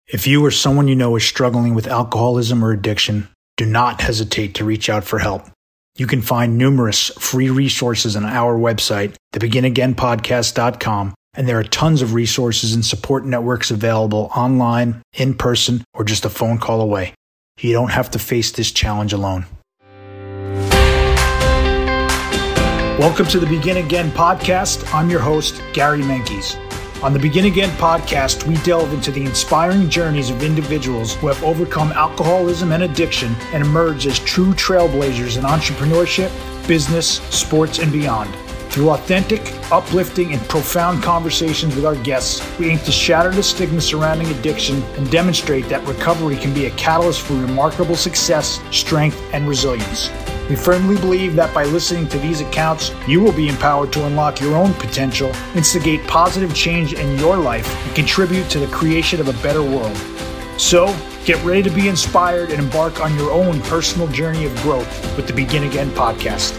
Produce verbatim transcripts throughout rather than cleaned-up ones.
If you or someone you know is struggling with alcoholism or addiction, do not hesitate to reach out for help. You can find numerous free resources on our website, the begin again podcast dot com, and there are tons of resources and support networks available online, in person, or just a phone call away. You don't have to face this challenge alone. Welcome to the Begin Again podcast. I'm your host, Gary Menkes. On the Begin Again podcast, we delve into the inspiring journeys of individuals who have overcome alcoholism and addiction and emerged as true trailblazers in entrepreneurship, business, sports, and beyond. Through authentic, uplifting, and profound conversations with our guests, we aim to shatter the stigma surrounding addiction and demonstrate that recovery can be a catalyst for remarkable success, strength, and resilience. We firmly believe that by listening to these accounts, you will be empowered to unlock your own potential, instigate positive change in your life, and contribute to the creation of a better world. So, get ready to be inspired and embark on your own personal journey of growth with the Begin Again podcast.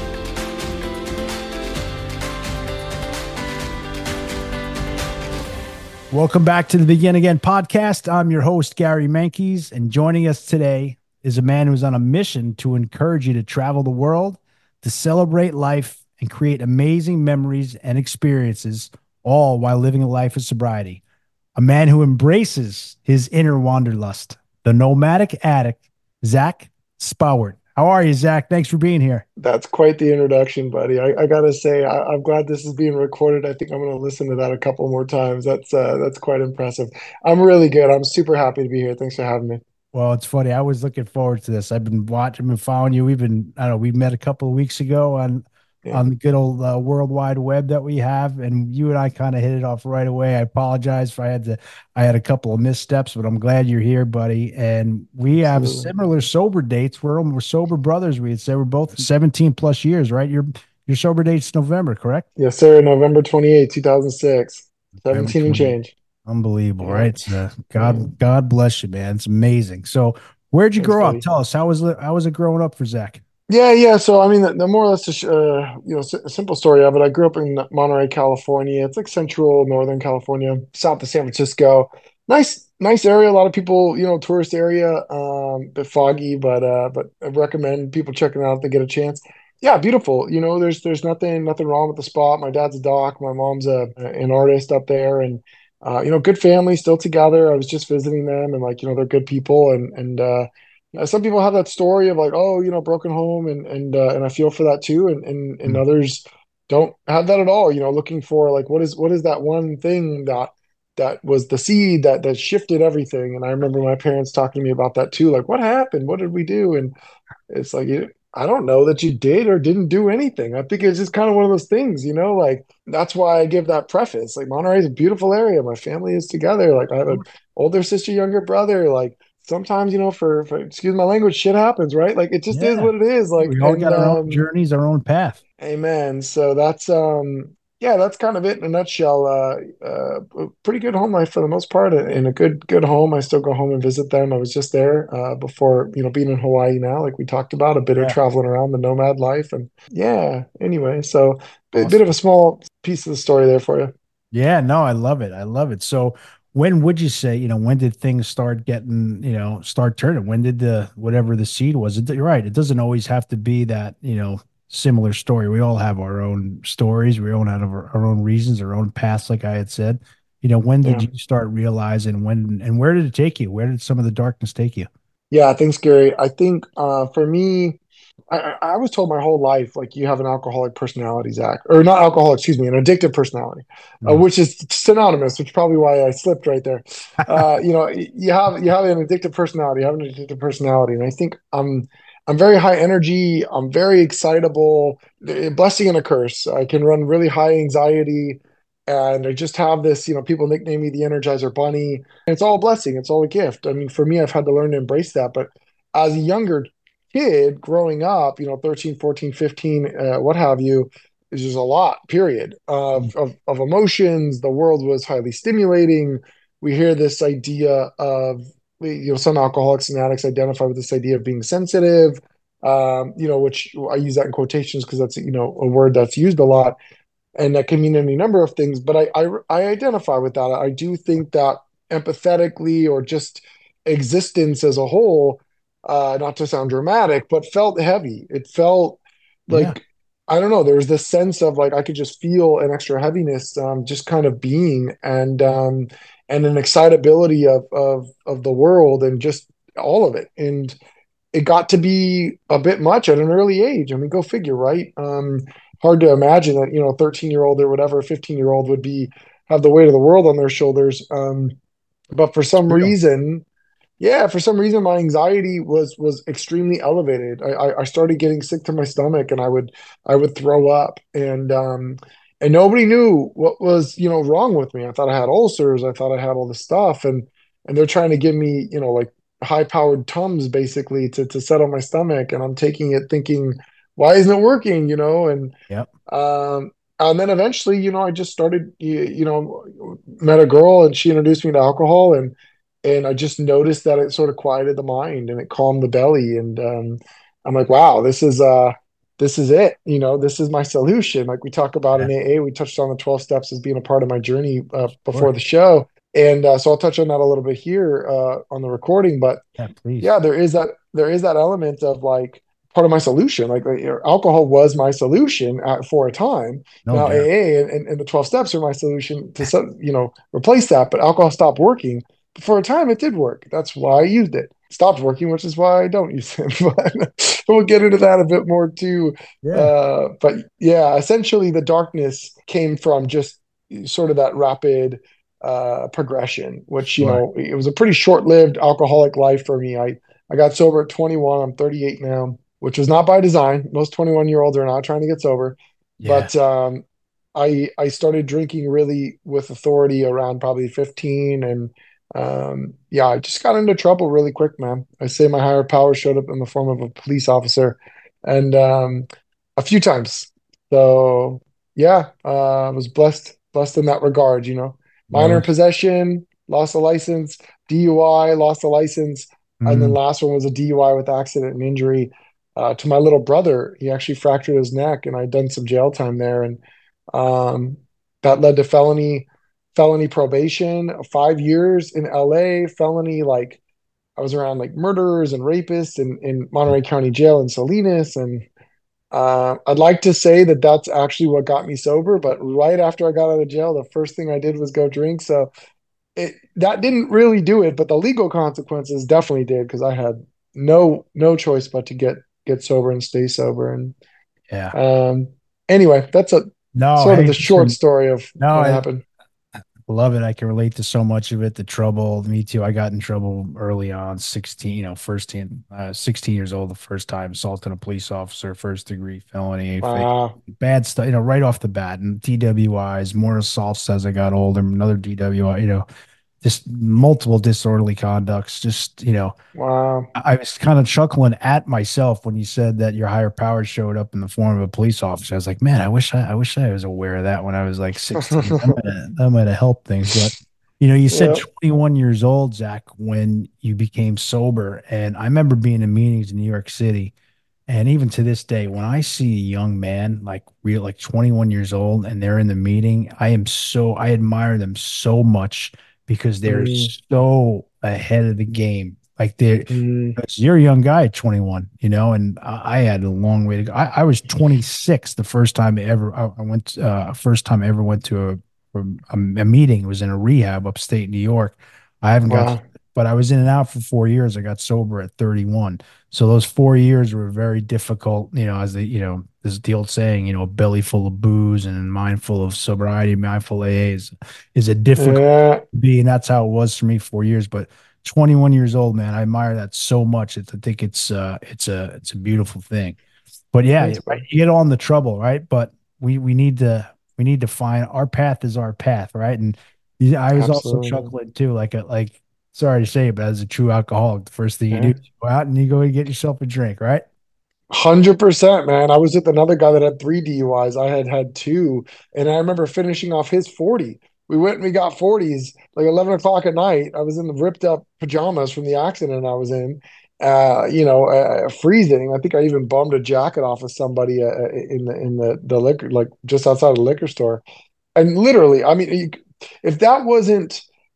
Welcome back to the Begin Again podcast. I'm your host, Gary Menkes, and joining us today is a man who's on a mission to encourage you to travel the world, to celebrate life, and create amazing memories and experiences, all while living a life of sobriety. A man who embraces his inner wanderlust, the nomadic addict, Zach Spowert. How are you, Zach? Thanks for being here. That's quite the introduction, buddy. I, I gotta say, I, I'm glad this is being recorded. I think I'm gonna listen to that a couple more times. That's uh, that's quite impressive. I'm really good. I'm super happy to be here. Thanks for having me. Well, it's funny. I was looking forward to this. I've been watching and following you. We've been, I don't know, we met a couple of weeks ago on, yeah. on the good old uh, World Wide Web that we have. And you and I kind of hit it off right away. I apologize if I had to, I had a couple of missteps, but I'm glad you're here, buddy. And we have Absolutely. similar sober dates. We're, we're sober brothers. We'd say we're both seventeen plus years, right? Your, your sober date's November, correct? Yes, sir. November twenty-eighth, two thousand six, seventeen and change. Unbelievable, yeah. right? So God, yeah. God bless you, man. It's amazing. So, where'd you Thanks, grow buddy. up? Tell us, how was it? How was it growing up for Zach? Yeah, yeah. So, I mean, the, the more or less, uh, you know, a simple story of it. I grew up in Monterey, California. It's like central northern California, south of San Francisco. Nice, nice area. A lot of people, you know, tourist area. Um, a bit foggy, but uh, but I recommend people checking it out if they get a chance. Yeah, beautiful. You know, there's there's nothing nothing wrong with the spot. My dad's a doc. My mom's a an artist up there, and Uh, you know, good family, still together. I was just visiting them, and like, you know, they're good people. And and uh, some people have that story of like, oh, you know, broken home, and and uh, and I feel for that too. And and and mm-hmm. others don't have that at all. You know, looking for like, what is what is that one thing that that was the seed that that shifted everything. And I remember my parents talking to me about that too. Like, what happened? What did we do? And it's like, you, I don't know that you did or didn't do anything. I think it's just kind of one of those things, you know, like that's why I give that preface. Like Monterey is a beautiful area. My family is together. Like I have an older sister, younger brother. Like sometimes, you know, for, for excuse my language, shit happens, right? Like it just yeah. is what it is. Like we all and, got our um, own journeys, our own path. Amen. So that's um yeah, that's kind of it in a nutshell. Uh, uh, pretty good home life for the most part, in a good good home. I still go home and visit them. I was just there uh, before, you know, being in Hawaii now, like we talked about, a bit yeah. of traveling around the nomad life, and yeah. Anyway, so a awesome. bit of a small piece of the story there for you. Yeah, no, I love it. I love it. So, when would you say, you know, when did things start getting, you know, start turning? When did the whatever the seed was? It, you're right. It doesn't always have to be that, you know, similar story. We all have our own stories. We all have our, our own reasons, our own paths, like I had said. You know, when did yeah. you start realizing when, and where did it take you? Where did some of the darkness take you? Yeah, thanks, Gary. I think uh, for me, I, I was told my whole life, like, you have an alcoholic personality, Zach, or not alcoholic, excuse me, an addictive personality, mm. uh, which is synonymous, which is probably why I slipped right there. uh, you know, you have, you have an addictive personality, you have an addictive personality. And I think I'm, I'm very high energy. I'm very excitable, a blessing and a curse. I can run really high anxiety, and I just have this, you know, people nickname me the Energizer Bunny. And it's all a blessing. It's all a gift. I mean, for me, I've had to learn to embrace that. But as a younger kid growing up, you know, thirteen, fourteen, fifteen, uh, what have you, is just a lot, period, of, of, of emotions. The world was highly stimulating. We hear this idea of, you know, some alcoholics and addicts identify with this idea of being sensitive, um, you know, which I use that in quotations because that's, you know, a word that's used a lot, and that can mean any number of things. But I, I, I identify with that. I do think that empathetically or just existence as a whole, uh, not to sound dramatic, but felt heavy. It felt Yeah. like, I don't know, there was this sense of like I could just feel an extra heaviness, um, just kind of being, and um, and an excitability of of of the world and just all of it. And it got to be a bit much at an early age. I mean, go figure, right? Um, hard to imagine that, you know, a thirteen year old or whatever, fifteen year old would be have the weight of the world on their shoulders. Um, but for It's some real. reason, yeah, for some reason, my anxiety was was extremely elevated. I, I, I started getting sick to my stomach, and I would I would throw up, and um, and nobody knew what was, you know, wrong with me. I thought I had ulcers. I thought I had all this stuff, and and they're trying to give me, you know, like high powered Tums basically to to settle my stomach, and I'm taking it thinking, why isn't it working? You know, and Yep. um, and then eventually, you know, I just started, you, you know, met a girl and she introduced me to alcohol, and and I just noticed that it sort of quieted the mind and it calmed the belly. And um, I'm like, wow, this is uh, this is it. You know, this is my solution. Like we talk about Yeah. in A A, we touched on the twelve steps as being a part of my journey uh, before Sure. the show, and uh, so I'll touch on that a little bit here uh, on the recording. But Yeah, please. yeah, there is that there is that element of like part of my solution. Like, like, alcohol was my solution at, for a time. No Now doubt. A A and, and, and the twelve steps are my solution to some, you know, replace that. But alcohol stopped working. But for a time, it did work. That's why I used it. It stopped working, which is why I don't use it. But we'll get into that a bit more too. Yeah. Uh, but yeah, essentially the darkness came from just sort of that rapid uh, progression, which, you Sure. know, it was a pretty short-lived alcoholic life for me. I I got sober at twenty-one. I'm thirty-eight now, which was not by design. Most twenty-one year olds are not trying to get sober. Yeah. But um, I I started drinking really with authority around probably fifteen. And um, yeah, I just got into trouble really quick, man. I say my higher power showed up in the form of a police officer, and um, a few times. So yeah, uh, I was blessed blessed in that regard, you know. Minor Really? possession, lost a license, D U I, lost a license, and then Mm, last one was a D U I with accident and injury uh, to my little brother. He actually fractured his neck, and I'd done some jail time there, and um, that led to felony felony probation, five years in L A, felony like I was around like murderers and rapists in, in Monterey County Jail in Salinas. And uh, I'd like to say that that's actually what got me sober, but right after I got out of jail, the first thing I did was go drink. So it that didn't really do it, but the legal consequences definitely did because I had no no choice but to get get sober and stay sober. And yeah. um, anyway, that's a No, sort of hey, the short listen. story of No, what I happened. love it. I can relate to so much of it. The trouble, me too. I got in trouble early on, sixteen, you know, first team, uh, sixteen years old, the first time, assaulting a police officer, first degree felony, fake, Wow, bad stuff, you know, right off the bat. And D W Is, more assaults as I got older, another D W I, you know, just multiple disorderly conducts. Just, you know, wow, I was kind of chuckling at myself when you said that your higher power showed up in the form of a police officer. I was like, man, I wish I, I wish I was aware of that when I was like sixteen. That might have, that might have helped things. But you know, you said yeah, twenty-one years old, Zach, when you became sober. And I remember being in meetings in New York City. And even to this day, when I see a young man like real like twenty-one years old and they're in the meeting, I am so I admire them so much because they're mm, so ahead of the game. Like they're mm, 'cause you're a young guy at twenty-one, you know, and I, I had a long way to go. I, I was twenty-six the first time ever. I, I went, uh, first time I ever went to a, a, a meeting. It was in a rehab upstate New York. I haven't got, wow, but I was in and out for four years. I got sober at thirty-one. So those four years were very difficult, you know, as the, you know, there's the old saying, you know, a belly full of booze and mindful of sobriety, mindful A A is, is a difficult yeah, to be. And that's how it was for me four years. But twenty-one years old, man, I admire that so much. It's, I think it's, uh, it's a, it's a beautiful thing. But yeah, thanks, right, man. you get on the trouble, right? But we, we need to, we need to find our path is our path, right? And you- I was also Absolutely, chuckling too, like, a, like, sorry to say, but as a true alcoholic, the first thing you do yeah. is you go out and you go and get yourself a drink, right? Hundred percent, man. I was with another guy that had three D U Is. I had had two, and I remember finishing off his forty. We went and we got forties like eleven o'clock at night. I was in the ripped up pajamas from the accident I was in, uh, you know, uh, freezing. I think I even bummed a jacket off of somebody uh, uh, in the in the the liquor, like just outside of the liquor store. And literally, I mean, you, if that wasn't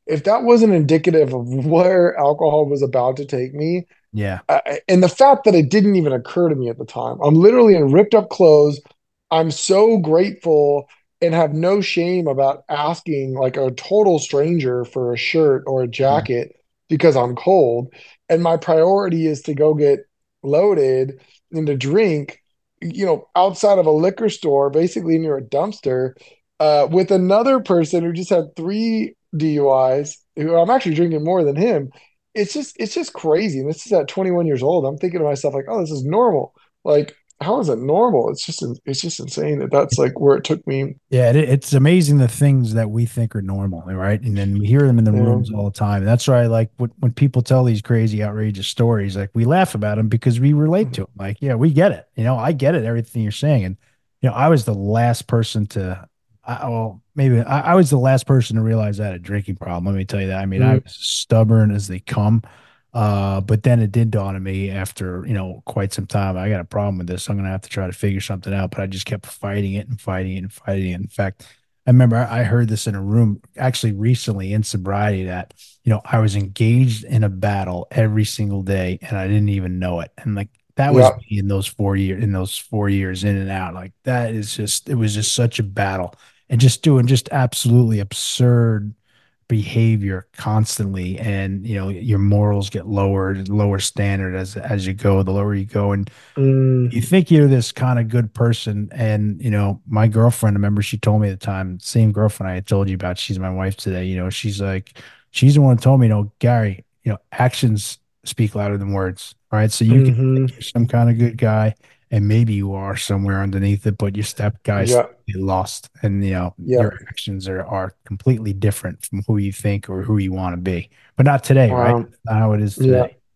if that wasn't indicative of where alcohol was about to take me, Yeah. I, and the fact that it didn't even occur to me at the time, I'm literally in ripped up clothes. I'm so grateful and have no shame about asking like a total stranger for a shirt or a Mhm. jacket because I'm cold. And my priority is to go get loaded and to drink, you know, outside of a liquor store, basically near a dumpster, uh, with another person who just had three D U Is, who I'm actually drinking more than him. It's just it's just crazy. And this is at twenty-one years old. I'm thinking to myself, like, oh, this is normal. Like, how is it normal? It's just it's just insane that that's like where it took me. Yeah, it, it's amazing the things that we think are normal, right? And then we hear them in the You rooms know? all the time. That's why, like, when, when people tell these crazy, outrageous stories, like, we laugh about them because we relate to them. Like, yeah, we get it. You know, I get it, everything you're saying. And, you know, I was the last person to, I, well, maybe I, I was the last person to realize I had a drinking problem. Let me tell you that. I mean, I Mm, was stubborn as they come. Uh, but then it did dawn on me after, you know, quite some time. I got a problem with this. I'm gonna have to try to figure something out. But I just kept fighting it and fighting it and fighting it. In fact, I remember I I heard this in a room actually recently in sobriety that, you know, I was engaged in a battle every single day and I didn't even know it. And like that was yeah. me in those four years, in those four years in and out. Like that is just, it was just such a battle and just doing just absolutely absurd behavior constantly, and you know your morals get lowered, lower standard as as you go, the lower you go, and Mm, you think you're this kind of good person. And you know my girlfriend, remember, she told me at the time, same girlfriend I had told you about, she's my wife today, you know she's like, she's the one who told me, you know Gary, you know actions speak louder than words. All right, so you can hmm. think you're some kind of good guy, and maybe you are somewhere underneath it, but your step guys Yeah. get lost, and you know Yeah. your actions are are completely different from who you think or who you want to be. But not today, right? Wow. Not how it is Yeah. today.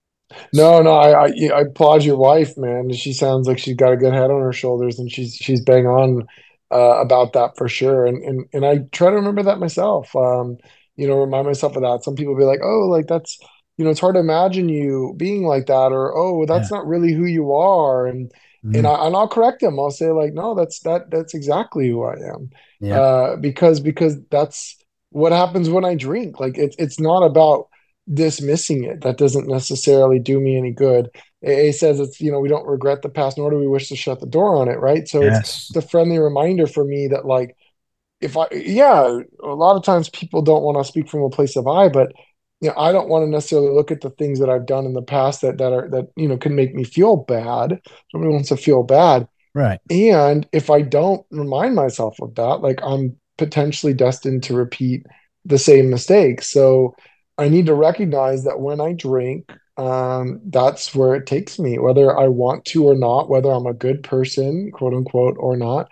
No, no, I, I I applaud your wife, man. She sounds like she's got a good head on her shoulders, and she's she's bang on uh, about that for sure. And and and I try to remember that myself. Um, you know, remind myself of that. Some people be like, "Oh, like that's, you know, it's hard to imagine you being like that," or "Oh, Yeah. that's not really who you are." And and Mm. I and I'll correct them. I'll say like, "No, that's that that's exactly who I am." Yeah. Uh, because because that's what happens when I drink. Like it's it's not about dismissing it. That doesn't necessarily do me any good. A A says it's, you know, we don't regret the past, nor do we wish to shut the door on it, right? So it's Yes. it's a friendly reminder for me that like if I yeah, a lot of times people don't want to speak from a place of I, but you know, I don't want to necessarily look at the things that I've done in the past that that are that you know can make me feel bad. Nobody wants to feel bad. Right. And if I don't remind myself of that, like I'm potentially destined to repeat the same mistakes. So I need to recognize that when I drink, um, that's where it takes me, whether I want to or not, whether I'm a good person, quote unquote, or not.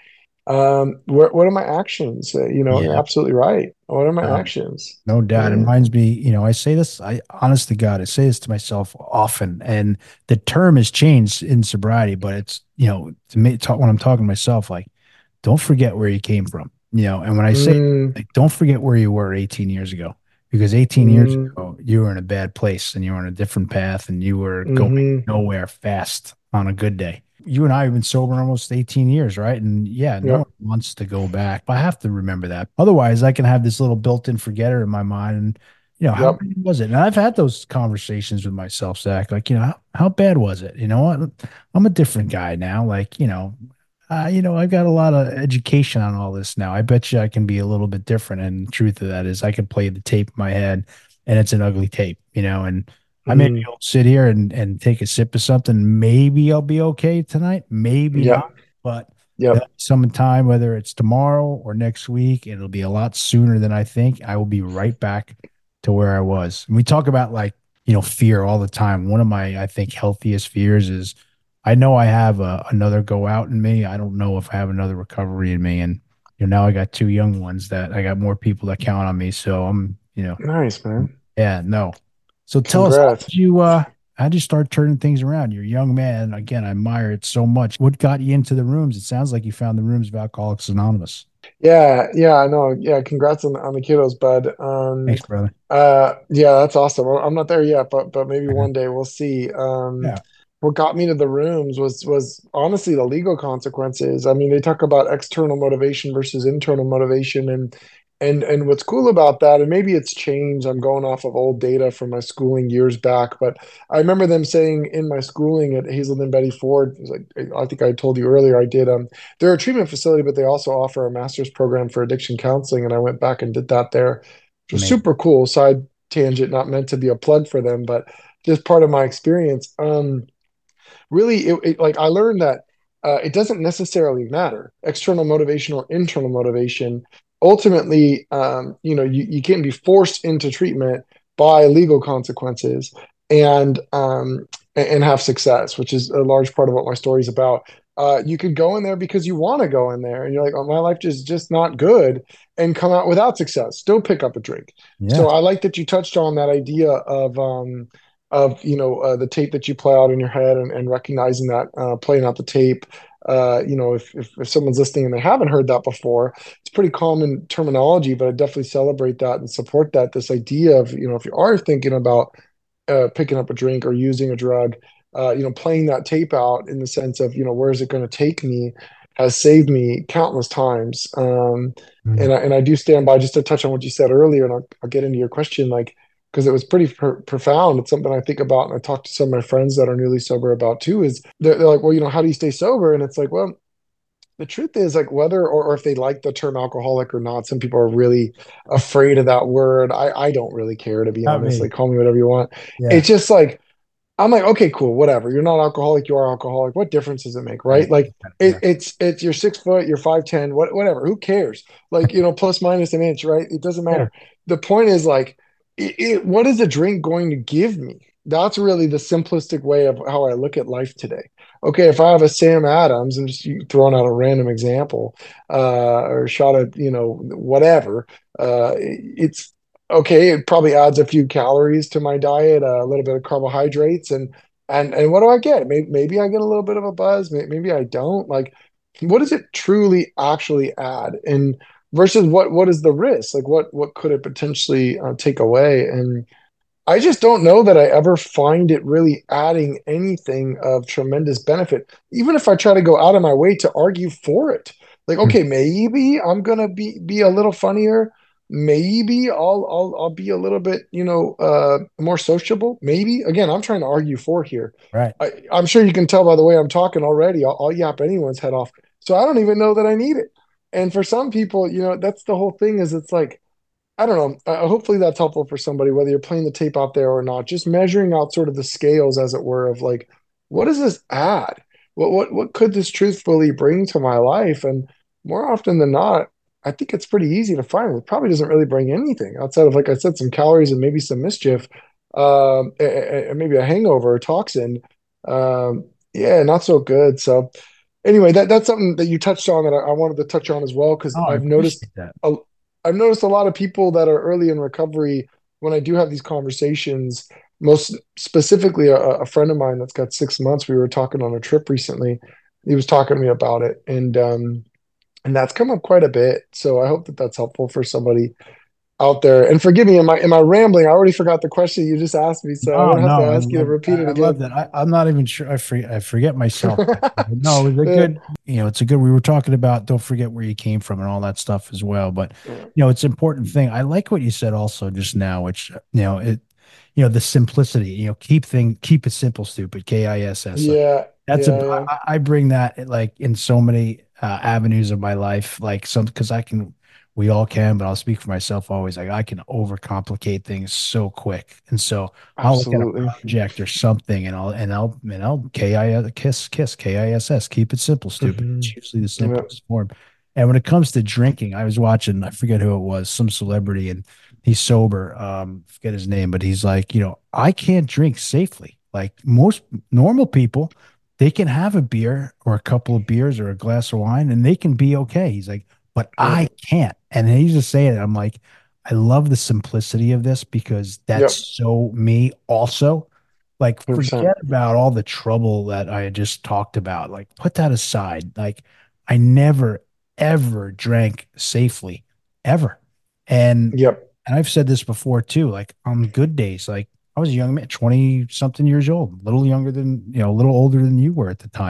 Um, what what are my actions? Uh, you know, you're Yeah. absolutely right. What are my Um, actions? no doubt. It Yeah. reminds me, you know, I say this, I honest to God, I say this to myself often, and the term has changed in sobriety, but it's, you know, to me, talk, when I'm talking to myself, like, don't forget where you came from, you know, and when I say, Mm, like, don't forget where you were eighteen years ago, because eighteen years mm, ago, you were in a bad place and you were on a different path and you were going mm-hmm. nowhere fast on a good day. You and I have been sober almost eighteen years, right? And yeah, no one Yep. wants to go back. I have to remember that. Otherwise, I can have this little built-in forgetter in my mind. And, you know, how Yep. bad was it? And I've had those conversations with myself, Zach. Like, you know, how, how bad was it? You know what? I'm a different guy now. Like, you know, uh, you know, I've got a lot of education on all this now. I bet you I can be a little bit different. And the truth of that is I can play the tape in my head and it's an ugly tape, you know, and I maybe Mm, will sit here and, and take a sip of something. Maybe I'll be okay tonight. Maybe not. yep. But Yep. there'll be some time, whether it's tomorrow or next week, it'll be a lot sooner than I think. I will be right back to where I was. And we talk about like, you know, fear all the time. One of my, I think, healthiest fears is I know I have a, another go out in me. I don't know if I have another recovery in me. And, you know, now I got two young ones that I got more people that count on me. So I'm, you know, Nice, man. yeah, no. So tell us, how Congrats. did you uh how did you start turning things around? You're a young man. Again, I admire it so much. What got you into the rooms? It sounds like you found the rooms of Alcoholics Anonymous. Yeah, yeah, I know. Yeah, congrats on on the kiddos, bud. Um, Thanks, brother. uh, yeah, that's awesome. Well, I'm not there yet, but but maybe Mhm. one day we'll see. Um, Yeah. what got me to the rooms was was honestly the legal consequences. I mean, they talk about external motivation versus internal motivation, and And and what's cool about that, and maybe it's changed, I'm going off of old data from my schooling years back, but I remember them saying in my schooling at Hazelden Betty Ford, it was like I think I told you earlier, I did um they're a treatment facility, but they also offer a master's program for addiction counseling, and I went back and did that there, which was Man, super cool. Side tangent, not meant to be a plug for them, but just part of my experience. Um really it, it like I learned that uh, it doesn't necessarily matter external motivation or internal motivation. Ultimately, um, you know, you, you can't be forced into treatment by legal consequences and um, and have success, which is a large part of what my story is about. Uh, you could go in there because you want to go in there, and you're like, "Oh, my life is just not good," and come out without success. Still pick up a drink. yeah, So I like that you touched on that idea of um, of you know uh, the tape that you play out in your head, and, and recognizing that, uh, playing out the tape. Uh, you know, if, if if someone's listening and they haven't heard that before, it's pretty common terminology, but I definitely celebrate that and support that. This idea of, you know, if you are thinking about uh, picking up a drink or using a drug, uh, you know, playing that tape out in the sense of, you know, where is it going to take me, has saved me countless times. Um, mm, and I, and I do stand by, just to touch on what you said earlier, and I'll, I'll get into your question, like, because it was pretty pr profound. It's something I think about, and I talk to some of my friends that are newly sober about too. Is they're, they're like, well, you know, how do you stay sober? And it's like, well, the truth is, like, whether or, or if they like the term alcoholic or not, some people are really afraid of that word. I I don't really care, to be not honest. me. Like, call me whatever you want. Yeah, It's just like, I'm like, okay, cool, whatever. You're not alcoholic, you are alcoholic. What difference does it make, yeah, right? Like, it, yeah, it's it's you're six foot, you're five ten, what whatever. Who cares? Like, you know, plus minus an inch, right? It doesn't yeah, matter. The point is, like, it, it, what is a drink going to give me? That's really the simplistic way of how I look at life today. Okay, if I have a Sam Adams, and just throwing out a random example, uh, or shot at, you know, whatever, uh, it's okay, it probably adds a few calories to my diet, uh, a little bit of carbohydrates, and and and what do I get? Maybe, maybe I get a little bit of a buzz, maybe, maybe I don't. Like, what does it truly actually add? And versus what what is the risk? Like, what what could it potentially uh, take away? And I just don't know that I ever find it really adding anything of tremendous benefit, even if I try to go out of my way to argue for it. Like, mm, okay, maybe I'm gonna be be a little funnier. Maybe I'll I'll I'll be a little bit, you know, uh, more sociable. Maybe. Again, I'm trying to argue for here. right. I, I'm sure you can tell by the way I'm talking already. I'll, I'll yap anyone's head off. So I don't even know that I need it. And for some people, you know, that's the whole thing. Is it's like, I don't know. Uh, hopefully that's helpful for somebody, whether you're playing the tape out there or not. Just measuring out sort of the scales, as it were, of like, what does this add? What what what could this truthfully bring to my life? And more often than not, I think it's pretty easy to find. It probably doesn't really bring anything outside of, like I said, some calories and maybe some mischief, um, and maybe a hangover or toxin. Um, yeah, not so good. So anyway, that that's something that you touched on that I, I wanted to touch on as well, because Oh, I I've noticed appreciate that. a, I've noticed a lot of people that are early in recovery, when I do have these conversations, most specifically a, a friend of mine that's got six months, we were talking on a trip recently. He was talking to me about it, and um, and that's come up quite a bit. So I hope that that's helpful for somebody out there. And forgive me, am I am I rambling? I already forgot the question you just asked me, so I'm No, gonna have to no, I ask you to love, repeat I, it I love again. that. I, I'm not even sure. I forget, I forget myself. Actually. But no, it was a Yeah, good, you know, it's a good, we were talking about don't forget where you came from and all that stuff as well. But, yeah, you know, it's an important thing. I like what you said also just now, which, you know, it, you know, the simplicity, you know, keep thing, keep it simple, stupid, K I S S. Like, yeah, that's a, yeah, I, I bring that like in so many uh, avenues of my life, like some, because I can, we all can, but I'll speak for myself always. Like I can overcomplicate things so quick, and so I'll look at a absolutely. project or something, and I'll and I'll and I'll K I kiss kiss K I S S. Keep it simple, stupid. It's Mhm. usually the Yeah, simplest form. And when it comes to drinking, I was watching, I forget who it was, some celebrity, and he's sober. Um, forget his name, but he's like, you know, I can't drink safely. Like most normal people, they can have a beer or a couple of beers or a glass of wine, and they can be okay. He's like, but I yeah, can't. And he's just saying it. I'm like, I love the simplicity of this because that's yep, so me also. Like, one hundred percent. forget about all the trouble that I just talked about. Like, put that aside. Like, I never, ever drank safely, ever. And Yep. and I've said this before too. Like on good days, like I was a young man, twenty something years old, a little younger than, you know, a little older than you were at the time.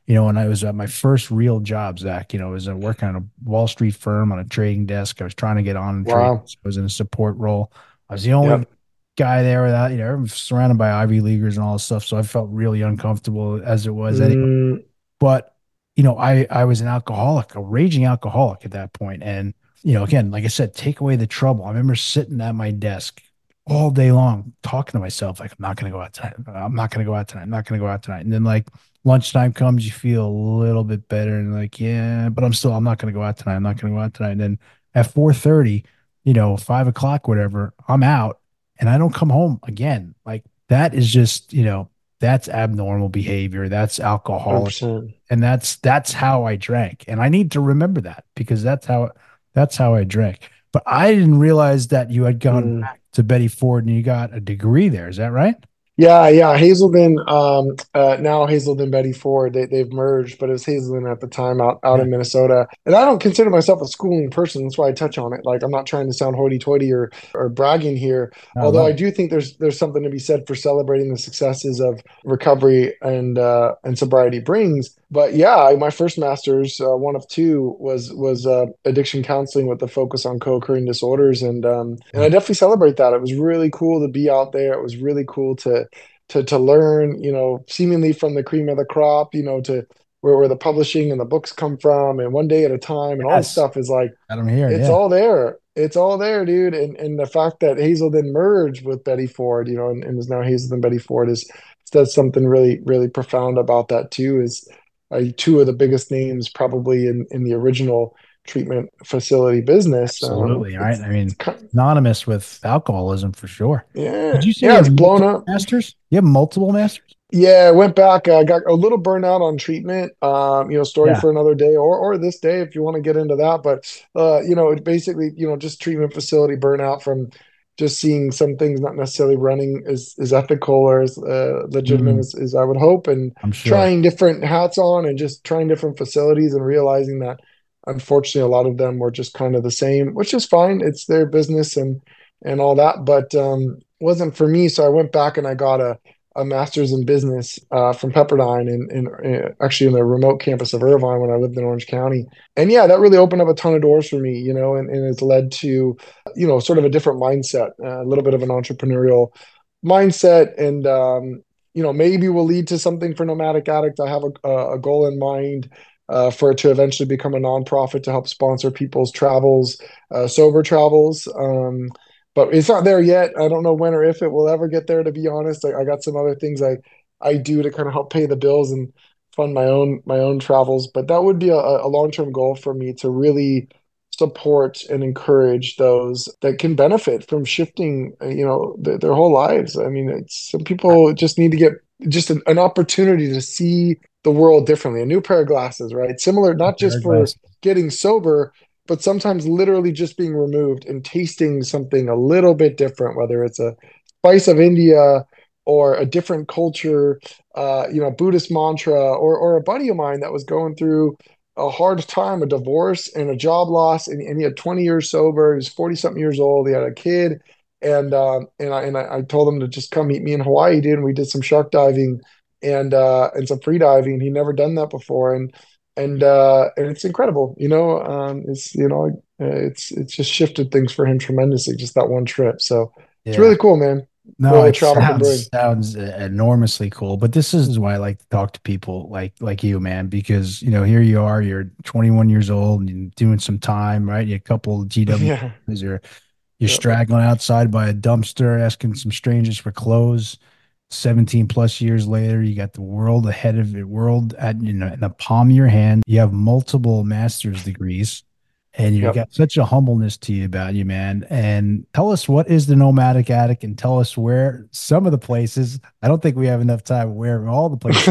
you know, when I was at my first real job, Zach, you know, I was uh, working on a Wall Street firm on a trading desk. I was trying to get on trade. Wow. I was in a support role. I was the only Yep. guy there without, you know, everyone's surrounded by Ivy Leaguers and all this stuff. So I felt really uncomfortable as it was anyway. Mm, But, you know, I, I was an alcoholic, a raging alcoholic at that point. And, you know, again, like I said, take away the trouble. I remember sitting at my desk all day long talking to myself, like, I'm not going to go out tonight. I'm not going to go out tonight. I'm not going to go out tonight. And then, like, lunchtime comes, you feel a little bit better and like, yeah, but I'm still, I'm not going to go out tonight. I'm not going to go out tonight. And then at four thirty, you know, five o'clock, whatever, I'm out and I don't come home again. Like, that is just, you know, that's abnormal behavior. That's alcoholic. one hundred percent. And that's that's how I drank. And I need to remember that because that's how that's how I drank. But I didn't realize that you had gone Mm. back to Betty Ford and you got a degree there. Is that right? Yeah, yeah. Hazelden, um, uh, now Hazelden Betty Ford, they they've merged, but it was Hazelden at the time out out Yeah. in Minnesota. And I don't consider myself a schooling person. That's why I touch on it. Like I'm not trying to sound hoity-toity or or bragging here. I Although love I it. do think there's there's something to be said for celebrating the successes of recovery and uh, and sobriety brings. But yeah, I, my first master's, uh, one of two, was was uh, addiction counseling with the focus on co-occurring disorders, and um, and I definitely celebrate that. It was really cool to be out there. It was really cool to to to learn, you know, seemingly from the cream of the crop, you know, to where where the publishing and the books come from, and one day at a time, and all this Yes. stuff is like That I'm here. it's Yeah. all there. It's all there, dude. And and the fact that Hazelden merged with Betty Ford, you know, and, and is now Hazelden Betty Ford is does something really, really profound about that too. Is uh, two of the biggest names probably in in the original treatment facility business. Um, Absolutely. Right. it's, I it's mean, kind synonymous with alcoholism for sure. Did yeah, you say you yeah, have it's blown multiple up. masters? You have multiple masters? Yeah, I went back. I got a little burnout on treatment. Um, you know, story Yeah. for another day, or or this day if you want to get into that. But uh, you know, it basically, you know, just treatment facility burnout from just seeing some things not necessarily running as as ethical or as uh, legitimate Mm, as, as I would hope, and I'm sure. trying different hats on and just trying different facilities and realizing that unfortunately a lot of them were just kind of the same, which is fine. It's their business and and all that, but um, wasn't for me. So I went back and I got a a master's in business uh, from Pepperdine in, in, in actually in the remote campus of Irvine when I lived in Orange County. And yeah, that really opened up a ton of doors for me, you know, and, and it's led to, you know, sort of a different mindset, uh, a little bit of an entrepreneurial mindset. And, um, you know, maybe will lead to something for Nomadic Addict. I have a, a goal in mind uh, for it to eventually become a nonprofit to help sponsor people's travels, uh, sober travels. Um, but it's not there yet. I don't know when or if it will ever get there, to be honest. I, I got some other things I I do to kind of help pay the bills and fund my own my own travels. But that would be a, a long-term goal for me to really support and encourage those that can benefit from shifting, uh, you know, their, their whole lives. I mean, it's, some people just need to get just an, an opportunity to see the world differently, a new pair of glasses, right? Similar, not just for Paradise. getting sober, but sometimes literally just being removed and tasting something a little bit different, whether it's a spice of India or a different culture, uh, you know, Buddhist mantra, or or a buddy of mine that was going through a hard time, a divorce and a job loss, and, and he had twenty years sober. He was forty something years old. He had a kid, and um, and I and I, I told him to just come meet me in Hawaii, dude. And we did some shark diving and uh, and some free diving. He'd never done that before, and and uh, and it's incredible. You know, um, it's you know, uh, it's it's just shifted things for him tremendously. Just that one trip, so it's Yeah. really cool, man. No, What it travel can bring. sounds sounds uh, enormously cool, but this is why I like to talk to people like like you, man, because you know here you are, you're twenty-one years old and you're doing some time, right? You had a couple of G W, Yeah, you're you're yep. straggling outside by a dumpster, asking some strangers for clothes. seventeen plus years later, you got the world ahead of it, world at you know in the palm of your hand. You have multiple master's degrees and you Yep. got such a humbleness to you about you, man. And tell us what is the Nomadic Attic, and tell us where some of the places. I don't think we have enough time where all the places.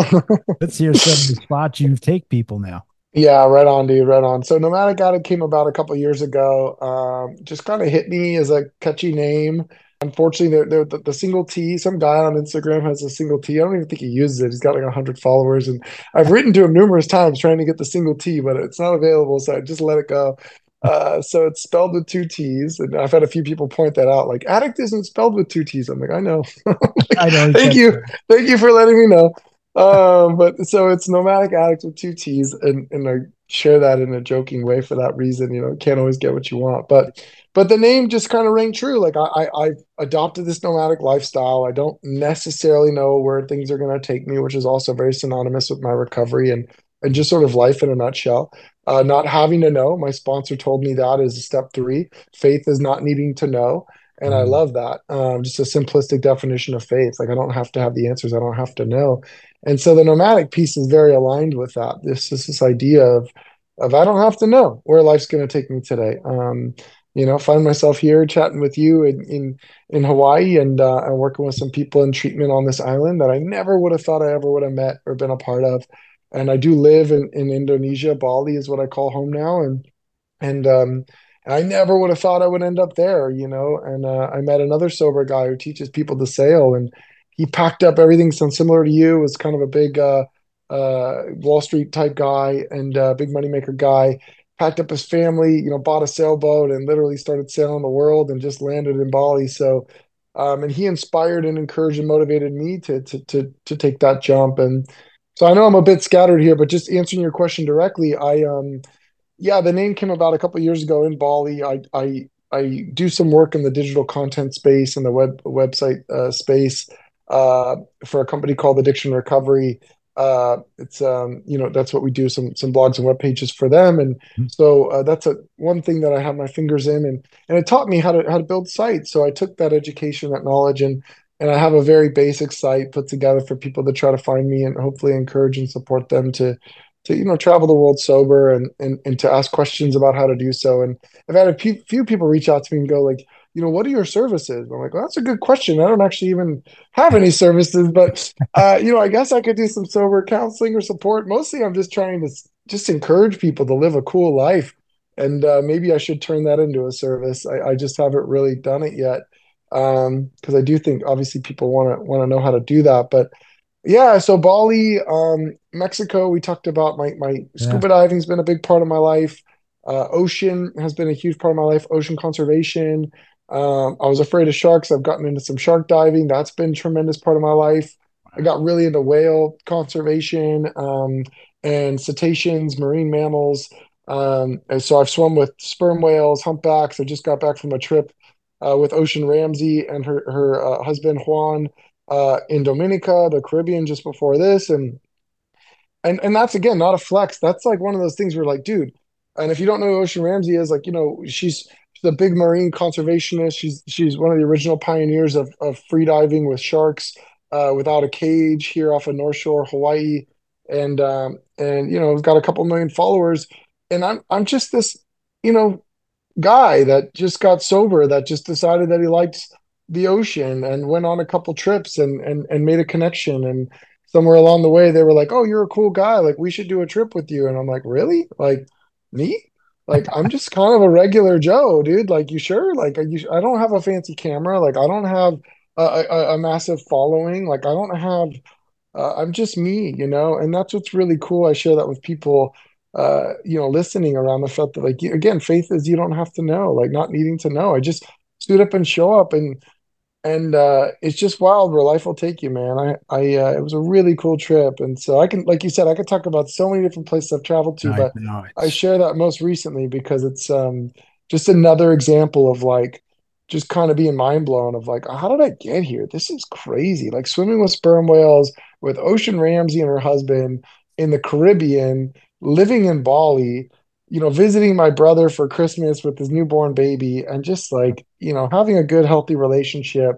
Let's hear some of the spots you take people now. Yeah, right on, dude, right on. So Nomadic Addict came about a couple years ago. Um, just kind of hit me as a catchy name. Unfortunately, they're, they're, the, the single T, some guy on Instagram has a single T. I don't even think he uses it. He's got like one hundred followers. And I've written to him numerous times trying to get the single T, but it's not available. So I just let it go. Uh, so it's spelled with two T's. And I've had a few people point that out. Like, addict isn't spelled with two T's. I'm like, I know. I know he Thank said you. that. Thank you for letting me know. Um, but so it's nomadic addict with two T's, and and I share that in a joking way for that reason. You know, can't always get what you want, but but the name just kind of rang true. Like I, I I've adopted this nomadic lifestyle. I don't necessarily know where things are going to take me, which is also very synonymous with my recovery and and just sort of life in a nutshell. Uh, not having to know. My sponsor told me that is step three. Faith is not needing to know. And I Mm, love that. Um, just a simplistic definition of faith. Like I don't have to have the answers. I don't have to know. And so the nomadic piece is very aligned with that. This is this idea of of I don't have to know where life's going to take me today. Um, you know, find myself here chatting with you in in, in Hawaii and uh, and working with some people in treatment on this island that I never would have thought I ever would have met or been a part of. And I do live in, in Indonesia. Bali is what I call home now, and and um, I never would have thought I would end up there, you know. And uh, I met another sober guy who teaches people to sail, and he packed up everything sounds similar to you. Was kind of a big uh, uh, Wall Street type guy and uh, big moneymaker guy. Packed up his family, you know, bought a sailboat and literally started sailing the world and just landed in Bali. So, um, and he inspired and encouraged and motivated me to to to to take that jump. And so I know I'm a bit scattered here, but just answering your question directly, I um yeah, the name came about a couple of years ago in Bali. I I I do some work in the digital content space and the web website uh, space uh, for a company called Addiction Recovery. Uh, it's um, you know that's what we do some some blogs and web pages for them, and mm, so uh, that's a one thing that I have my fingers in, and and it taught me how to how to build sites. So I took that education, that knowledge, and and I have a very basic site put together for people to try to find me and hopefully encourage and support them to to you know travel the world sober and and and to ask questions about how to do so. And I've had a few, few people reach out to me and go like, you know, what are your services? I'm like, well, that's a good question. I don't actually even have any services, but uh, you know, I guess I could do some sober counseling or support. Mostly, I'm just trying to s- just encourage people to live a cool life, and uh, maybe I should turn that into a service. I, I just haven't really done it yet um, because I do think obviously people want to want to know how to do that, but yeah, so Bali, um, Mexico, we talked about my my yeah. scuba diving's been a big part of my life. Uh, ocean has been a huge part of my life, ocean conservation. Um, I was afraid of sharks. I've gotten into some shark diving. That's been a tremendous part of my life. I got really into whale conservation, um, and cetaceans, marine mammals. Um, and so I've swum with sperm whales, humpbacks. I just got back from a trip uh, with Ocean Ramsey and her her uh, husband Juan uh, in Dominica, the Caribbean, just before this, and and and that's again not a flex. That's like one of those things where like, dude, and if you don't know who Ocean Ramsey is, like, you know, she's she's a big marine conservationist. She's she's one of the original pioneers of of free diving with sharks uh, without a cage here off of North Shore, Hawaii, and um, and you know, got a couple million followers. And I'm I'm just this, you know, guy that just got sober that just decided that he liked the ocean and went on a couple trips and and and made a connection, and somewhere along the way they were like, "Oh, you're a cool guy, like we should do a trip with you." And I'm like, "Really? Like me? Like I'm just kind of a regular Joe, dude. Like you sure? Like are you I don't have a fancy camera, like I don't have a, a, a massive following, like I don't have uh, I'm just me, you know, and that's what's really cool. I share that with people, uh, you know, listening around the fact that, like, you- again, faith is you don't have to know, like, not needing to know. I just suit up and show up, and and uh, it's just wild where life will take you, man. I, I, uh, it was a really cool trip, and so I can, like you said, I could talk about so many different places I've traveled to, I but know I it's share that most recently because it's um just another example of like just kind of being mind blown of like, how did I get here? This is crazy. Like swimming with sperm whales with Ocean Ramsey and her husband in the Caribbean, living in Bali, you know, visiting my brother for Christmas with his newborn baby, and just like, you know, having a good, healthy relationship.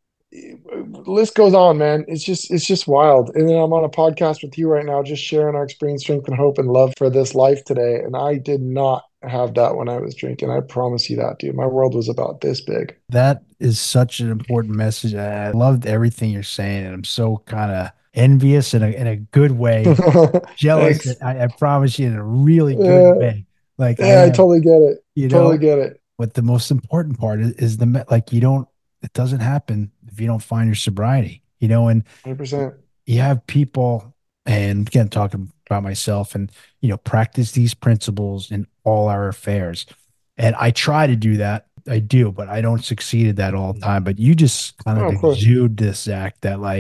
The list goes on, man. It's just it's just wild. And then I'm on a podcast with you right now, just sharing our experience, strength, and hope and love for this life today. And I did not have that when I was drinking. I promise you that, dude. My world was about this big. that is such an important message. I loved everything you're saying, and I'm so kind of envious in a in a good way, jealous. Thanks. I, I promise you in a really good Yeah, way. Like I yeah, I have, totally get it. you Totally know, get it. but the most important part is, is the me- like you don't. It doesn't happen if you don't find your sobriety. You know, and one hundred percent. you have people, and again, talking about myself, and you know, practice these principles in all our affairs. And I try to do that. I do, but I don't succeed at that all the time. But you just kind Oh, of of course. exude this, Zach, that like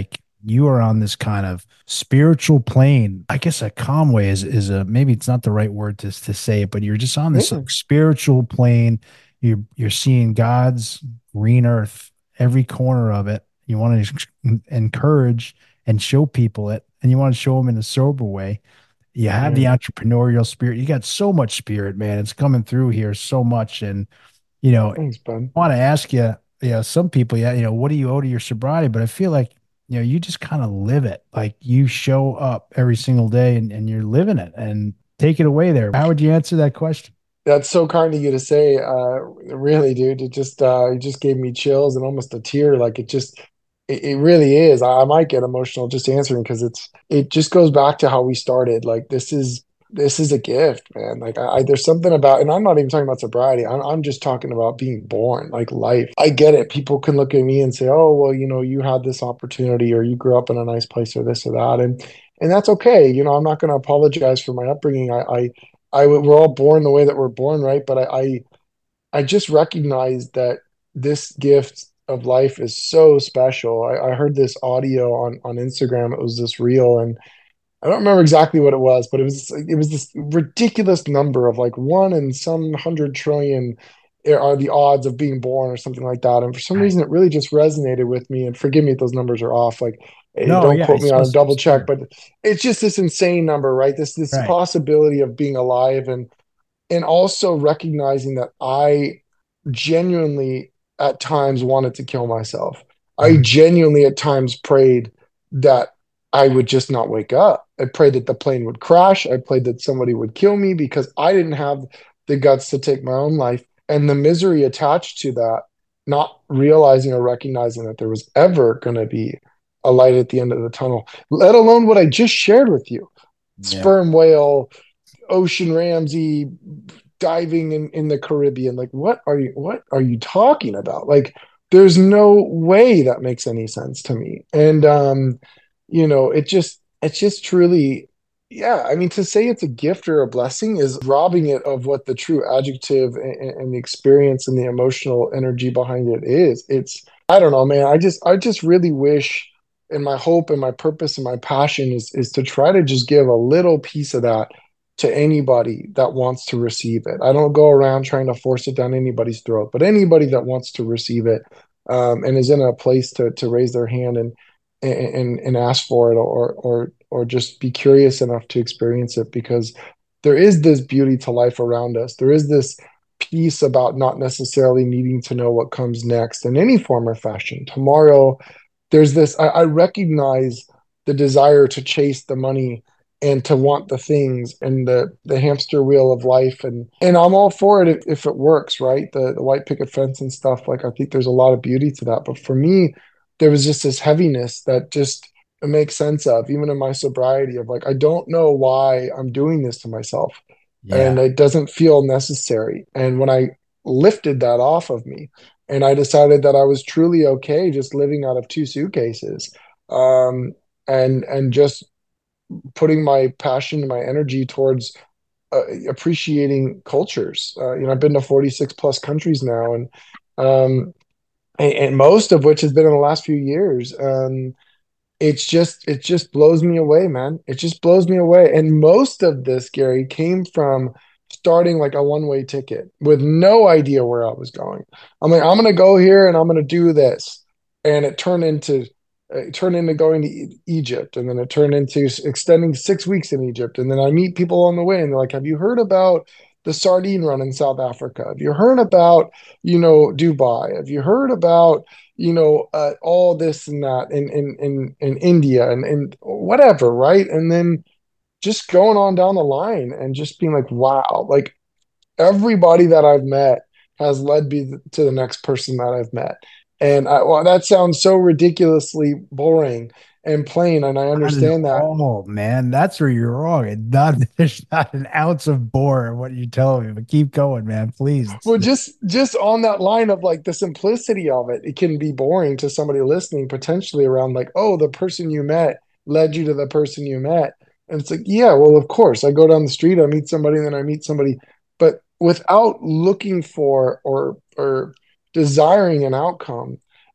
you are on this kind of spiritual plane. I guess a calm way is is a maybe it's not the right word to to say it, but you're just on this Yeah. like, spiritual plane. You're you're seeing God's green earth, every corner of it. You want to encourage and show people it, and you want to show them in a sober way. You have the Mhm. entrepreneurial spirit. You got so much spirit, man. It's coming through here so much, and you know, Thanks, bud. I want to ask you, you know, some people, yeah, you know, what do you owe to your sobriety? But I feel like, you know, you just kind of live it. Like you show up every single day and, and you're living it and take it away there. How would you answer that question? That's so kind of you to say. Uh, really, dude. It just uh, it just gave me chills and almost a tear. Like it just, it, it really is. I, I might get emotional just answering because it's it just goes back to how we started. Like this is this is a gift, man. Like I, I there's something about, and I'm not even talking about sobriety. I'm I'm just talking about being born, like life. I get it. People can look at me and say, oh, well, you know, you had this opportunity, or you grew up in a nice place, or this or that, and and that's okay. You know, I'm not going to apologize for my upbringing. I, I I we're all born the way that we're born, right? But I, I I just recognize that this gift of life is so special. I, I heard this audio on on Instagram. It was this reel, and I don't remember exactly what it was, but it was it was this ridiculous number of like one in some hundred trillion are the odds of being born or something like that. And for some Right. reason, it really just resonated with me. And forgive me if those numbers are off. Like, eh, No, don't yeah, quote it's me on a supposed to be double check, spirit. but it's just this insane number, right? This this Right. possibility of being alive and and also recognizing that I genuinely at times wanted to kill myself. I Mhm. genuinely at times prayed that I would just not wake up. I prayed that the plane would crash. I prayed that somebody would kill me because I didn't have the guts to take my own life. And the misery attached to that, not realizing or recognizing that there was ever going to be a light at the end of the tunnel, let alone what I just shared with you. Yeah. Sperm whale, Ocean Ramsey, diving in, in the Caribbean. Like, what are you what are you talking about? Like, there's no way that makes any sense to me. And um, you know, it just it's just truly, yeah, I mean, to say it's a gift or a blessing is robbing it of what the true adjective and, and the experience and the emotional energy behind it is. It's I don't know, man. I just I just really wish, and my hope and my purpose and my passion is is to try to just give a little piece of that to anybody that wants to receive it. I don't go around trying to force it down anybody's throat, but anybody that wants to receive it, um, and is in a place to to raise their hand and and and ask for it, or or or just be curious enough to experience it, because there is this beauty to life around us. There is this peace about not necessarily needing to know what comes next in any form or fashion. Tomorrow, there's this, I, I recognize the desire to chase the money and to want the things and the the hamster wheel of life, and and I'm all for it if, if it works, right? The the white picket fence and stuff. Like, I think there's a lot of beauty to that. But for me, there was just this heaviness that just it makes sense of, even in my sobriety, of like, I don't know why I'm doing this to myself. And Yeah. it doesn't feel necessary. And when I lifted that off of me and I decided that I was truly okay just living out of two suitcases, um, and and just putting my passion and my energy towards uh, appreciating cultures. Uh, you know, I've been to forty-six plus countries now, and um, and, and most of which has been in the last few years. Um, it's just it just blows me away, man. It just blows me away. And most of this, Gary, came from starting like a one-way ticket with no idea where I was going. I'm like, I'm gonna go here and I'm gonna do this. And it turned into it turned into going to E- Egypt, and then it turned into s- extending six weeks in Egypt. And then I meet people on the way, and they're like, "Have you heard about the sardine run in South Africa? Have you heard about, you know, Dubai? Have you heard about, you know, uh, all this and that in in in, in India and and whatever, right?" And then just going on down the line and just being like, wow, like everybody that I've met has led me to the next person that I've met. And I, well, that sounds so ridiculously boring and plain, and I Not at understand that. all, man. That's where you're wrong. And not there's not an ounce of bore in what you're telling me, but keep going, man. Please. It's, Well, just just on that line of like the simplicity of it, it can be boring to somebody listening, potentially around like, oh, the person you met led you to the person you met. And it's like, yeah, well, of course, I go down the street, I meet somebody, and then I meet somebody, but without looking for or or desiring an outcome.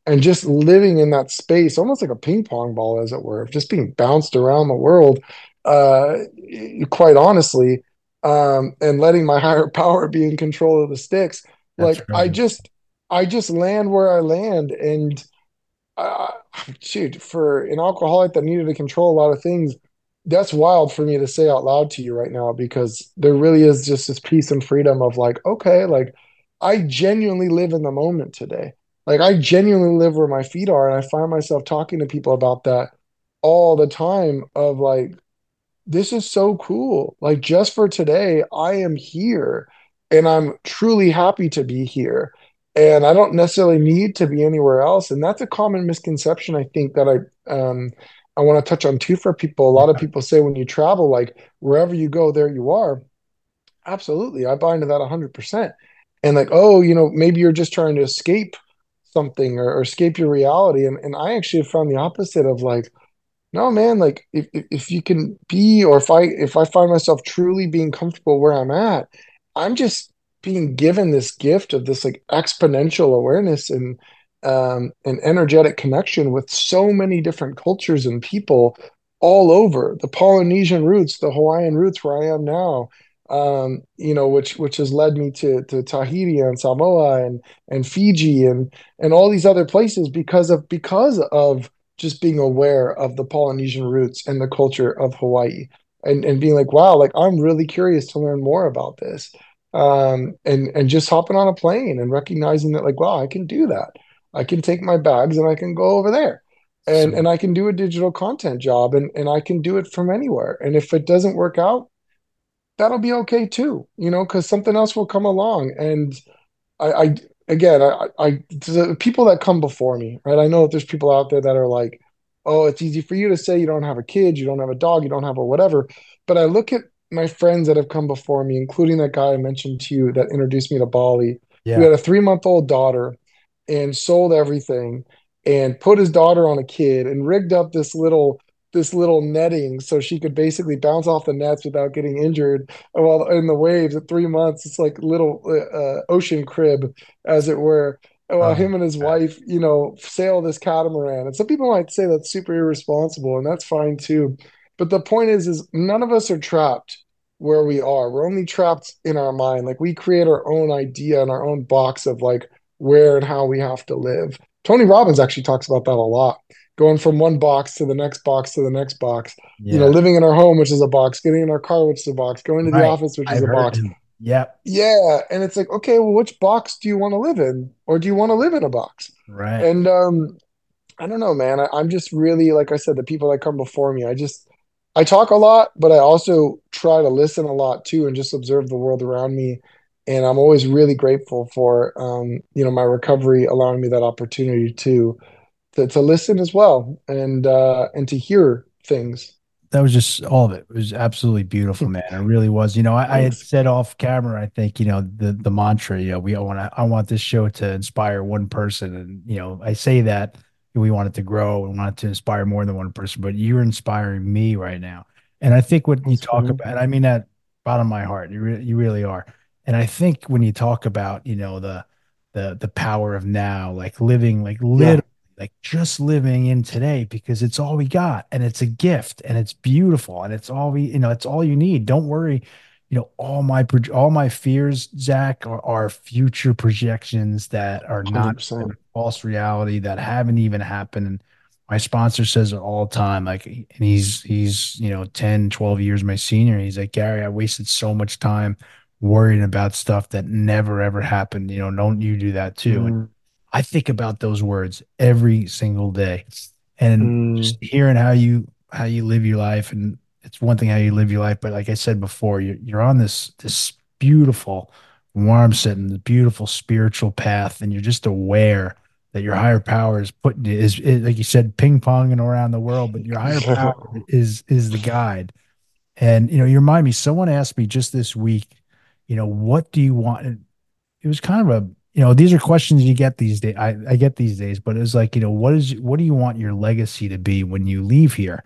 and just living in that space, almost like a ping pong ball, as it were, of just being bounced around the world, uh, quite honestly, um, and letting my higher power be in control of the sticks. That's Like I right. just, I just land where I land, and uh, shoot, for an alcoholic that needed to control a lot of things, that's wild for me to say out loud to you right now because there really is just this peace and freedom of like, okay, like I genuinely live in the moment today. Like I genuinely live where my feet are, and I find myself talking to people about that all the time of like, this is so cool. Like just for today, I am here and I'm truly happy to be here. And I don't necessarily need to be anywhere else. And that's a common misconception, I think, that I um I want to touch on too for people. A lot of Yeah. people say when you travel, like wherever you go, there you are. Absolutely. I buy into that one hundred percent. And like, oh, you know, maybe you're just trying to escape something or, or escape your reality. And and I actually have found the opposite of like, no, man, like if if if you can be, or if I if I find myself truly being comfortable where I'm at, I'm just being given this gift of this like exponential awareness and um an energetic connection with so many different cultures and people all over the Polynesian roots, the Hawaiian roots where I am now. Um, you know, which which has led me to to Tahiti and Samoa and and Fiji and and all these other places because of because of just being aware of the Polynesian roots and the culture of Hawaii and, and being like, wow, like I'm really curious to learn more about this. Um, and, and just hopping on a plane and recognizing that like, wow, I can do that. I can take my bags and I can go over there and, So and I can do a digital content job and, and I can do it from anywhere. And if it doesn't work out, that'll be okay too, you know, because something else will come along. And I, I again, I, I to the people that come before me, right? I know that there's people out there that are like, oh, it's easy for you to say you don't have a kid, you don't have a dog, you don't have a whatever. But I look at my friends that have come before me, including that guy I mentioned to you that introduced me to Bali, who yeah. had a three month old daughter and sold everything and put his daughter on a kid and rigged up this little this little netting so she could basically bounce off the nets without getting injured while in the waves at three months. It's like little uh, ocean crib, as it were. While Oh, him and his wife, you know, sail this catamaran. And some people might say that's super irresponsible, and that's fine too. But the point is, is none of us are trapped where we are. We're only trapped in our mind. Like we create our own idea and our own box of like where and how we have to live. Tony Robbins actually talks about that a lot, going from one box to the next box to the next box, you know, yeah. living in our home, which is a box, getting in our car, which is a box, going to the Right. office, which is I've a heard box. him. Yep. Yeah. And it's like, okay, well, which box do you want to live in? Or do you want to live in a box? Right. And um, I don't know, man. I, I'm just really, like I said, the people that come before me, I just, I talk a lot, but I also try to listen a lot too and just observe the world around me. And I'm always really grateful for, um, you know, my recovery allowing me that opportunity to to, to listen as well and uh, and to hear things. That was just all of it. It was absolutely beautiful, man. It really was. You know, I, I had Thanks. said off camera, I think, you know, the the mantra, you know, we I want to I want this show to inspire one person. And, you know, I say that we want it to grow and want it to inspire more than one person, but you're inspiring me right now. And I think what you Thanks, talk man. about, and I mean that bottom of my heart, you re you really are. And I think when you talk about, you know, the the the power of now, like living, like Yeah, literally like just living in today because it's all we got and it's a gift and it's beautiful and it's all we, you know, it's all you need. Don't worry. You know, all my pro- all my fears, Zach, are, are future projections that are not even a one hundred percent. false reality that haven't even happened. And my sponsor says it all the time. Like, and he's he's, you know, ten, twelve years my senior. He's like, Gary, I wasted so much time worrying about stuff that never ever happened. You know, don't you do that too? Mm, I think about those words every single day. And mm, just hearing how you how you live your life, and it's one thing how you live your life, but like I said before, you're you're on this this beautiful, warm sitting, the beautiful spiritual path, and you're just aware that your higher power is putting is, is like you said, ping ponging around the world, but your higher power is is the guide. And you know, you remind me, someone asked me just this week, you know, what do you want? It was kind of a, you know, these are questions you get these days. I, I get these days, but it's like, you know, what is, what do you want your legacy to be when you leave here?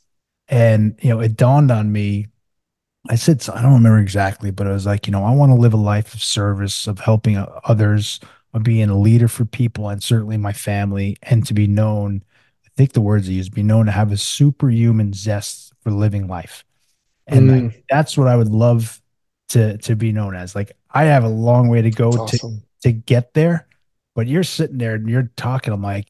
And, you know, it dawned on me. I said, I don't remember exactly, but it was like, you know, I want to live a life of service, of helping others, of being a leader for people and certainly my family, and to be known, I think the words I use, be known to have a superhuman zest for living life. And like Mm, that's what I would love to to be known as. Like I have a long way to that's go to awesome. to get there, but you're sitting there and you're talking. I'm like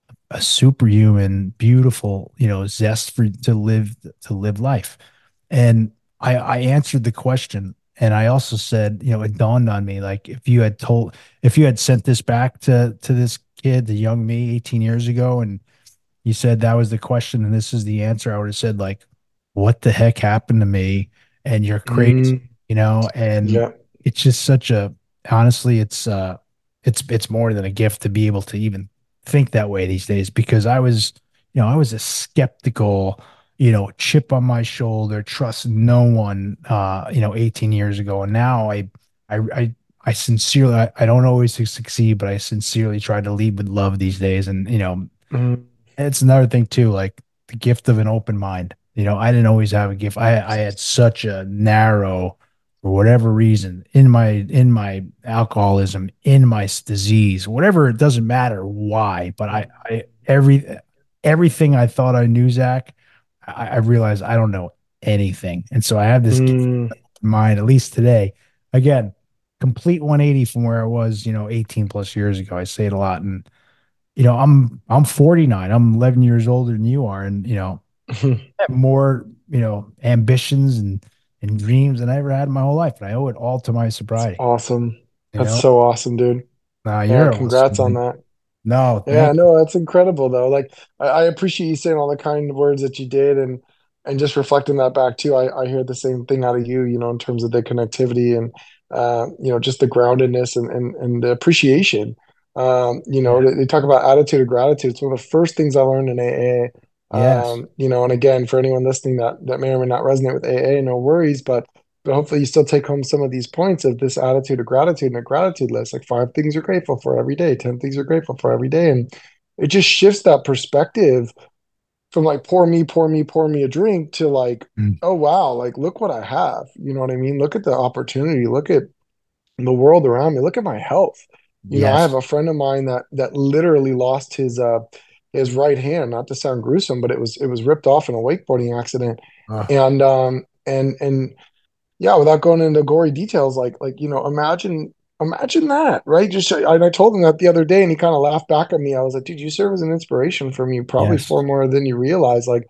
a superhuman, beautiful, you know, zest for to live to live life. And I I answered the question, and I also said, you know, it dawned on me like if you had told if you had sent this back to to this kid, the young me, eighteen years ago, and you said that was the question and this is the answer, I would have said like, what the heck happened to me? And you're crazy, Mm, you know? And yeah. it's just such a honestly, it's uh it's it's more than a gift to be able to even think that way these days because I was, you know, I was a skeptical, you know, chip on my shoulder, trust no one uh, you know, eighteen years ago. And now I I I I sincerely I, I don't always succeed, but I sincerely try to lead with love these days. And, you know, Mm, it's another thing too, like the gift of an open mind. You know, I didn't always have a gift. I I had such a narrow, for whatever reason, in my in my alcoholism, in my s- disease, whatever. It doesn't matter why, but I I every everything I thought I knew, Zach, I, I realized I don't know anything, and so I have this gift mm, of mind, at least today. Again, complete one eighty from where I was, you know, eighteen plus years ago. I say it a lot, and you know, I'm I'm forty-nine. I'm eleven years older than you are, and you know, I have more, you know, ambitions and and dreams than I ever had in my whole life, and I owe it all to my it's sobriety. awesome. You That's know, so awesome, dude. nah, Yeah, you're awesome, congrats on man. that. No, Yeah, thank you. no, that's incredible though. Like I, I appreciate you saying all the kind words that you did and and just reflecting that back too. I, I hear the same thing out of you, you know, in terms of the connectivity and uh, you know, just the groundedness and and, and the appreciation. Um, you know, Yeah. they, they talk about attitude of gratitude. It's one of the first things I learned in A A. Yes. Um, you know, and again, for anyone listening that that may or may not resonate with A A, no worries, but but hopefully you still take home some of these points of this attitude of gratitude and a gratitude list, like five things you're grateful for every day, ten things you're grateful for every day. And it just shifts that perspective from like pour me, pour me, pour me a drink to like, Mm. oh wow, like look what I have. You know what I mean? Look at the opportunity, look at the world around me, look at my health. You know, I have Yes. a friend of mine that that literally lost his uh his right hand, not to sound gruesome, but it was it was ripped off in a wakeboarding accident. Uh, And um and and yeah, without going into gory details, like like you know, imagine imagine that, right? Just I, I told him that the other day, and he kind of laughed back at me. I was like, dude, you serve as an inspiration for me, probably yes. far more than you realize. Like,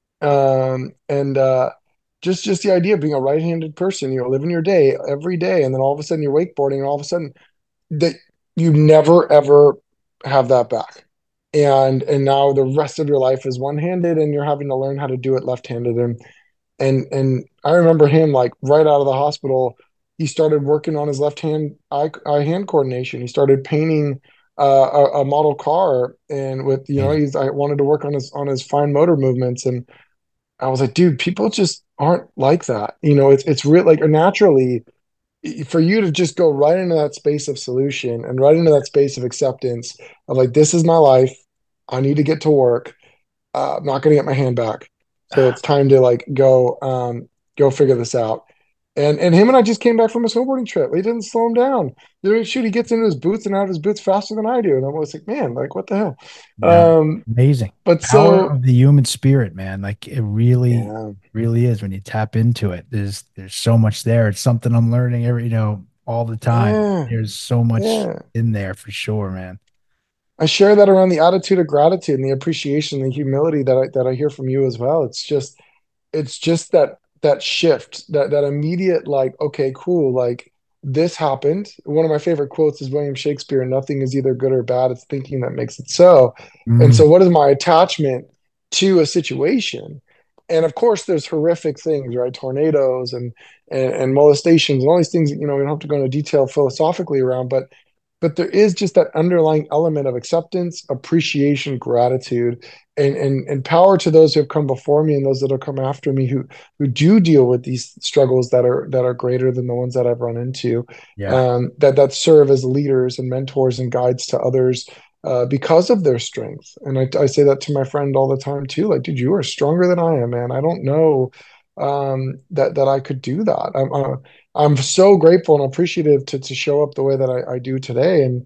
um, and uh, just just the idea of being a right-handed person, you know, living your day every day, and then all of a sudden you're wakeboarding, and all of a sudden that you never ever have that back. And and now the rest of your life is one-handed, and you're having to learn how to do it left-handed. And and and I remember him like right out of the hospital, he started working on his left hand eye, eye hand coordination. He started painting uh, a, a model car, and with you know Amazing. he's I wanted to work on his on his fine motor movements, and I was like, dude, people just aren't like that. You know, it's it's real like naturally for you to just go right into that space of solution and right into that space of acceptance of like this is my life. I need to get to work. uh, I'm not going to get my hand back. So it's time to like go, um, go figure this out. And and him and I just came back from a snowboarding trip. We didn't slow him down. You know, shoot, he gets into his boots and out of his boots faster than I do. And I'm always like, man, like what the hell? Yeah. Um, Amazing. but Power so of the human spirit, man. Like it really, yeah, really is when you tap into it. There's there's so much there. It's something I'm learning every, you know, all the time. yeah, There's so much yeah. in there for sure, man. I share that around the attitude of gratitude and the appreciation, the humility that I that I hear from you as well. It's just it's just that that shift, that that immediate like, okay, cool, like this happened. One of my favorite quotes is William Shakespeare, nothing is either good or bad, it's thinking that makes it so. And Mm, so what is my attachment to a situation? And of course there's horrific things, right? Tornadoes and and, and molestations and all these things that, you know, we don't have to go into detail philosophically around, but but there is just that underlying element of acceptance, appreciation, gratitude, and and and power to those who have come before me and those that will come after me who who do deal with these struggles that are that are greater than the ones that I've run into, yeah. um, that that serve as leaders and mentors and guides to others uh, because of their strength. And I, I say that to my friend all the time too. Like, dude, you are stronger than I am, man. I don't know um, that that I could do that. I'm uh, I'm so grateful and appreciative to to show up the way that I, I do today. And